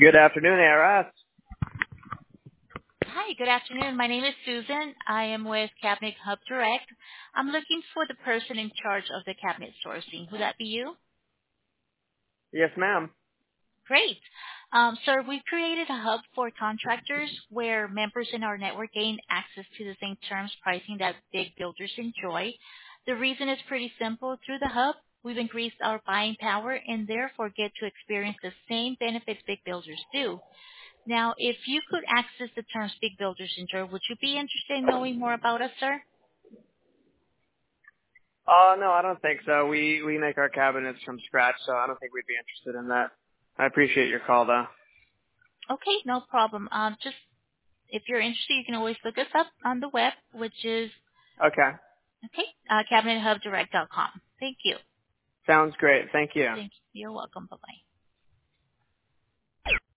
Good afternoon, ARS. Hi, good afternoon. My name is Susan. I am with Cabinet Hub Direct. I'm looking for the person in charge of the cabinet sourcing. Would that be you? Yes, ma'am. Great. Sir, we created a hub for contractors where members in our network gain access to the same terms pricing that big builders enjoy. The reason is pretty simple. Through the hub, we've increased our buying power and therefore get to experience the same benefits big builders do. Now, if you could access the terms big builders enjoy, would you be interested in knowing more about us, sir? No, I don't think so. We make our cabinets from scratch, so I don't think we'd be interested in that. I appreciate your call, though. Okay, no problem. Just if you're interested, you can always look us up on the web, which is Okay. cabinethubdirect.com. Thank you. Sounds great. Thank you. Thank you. You're welcome. Bye-bye.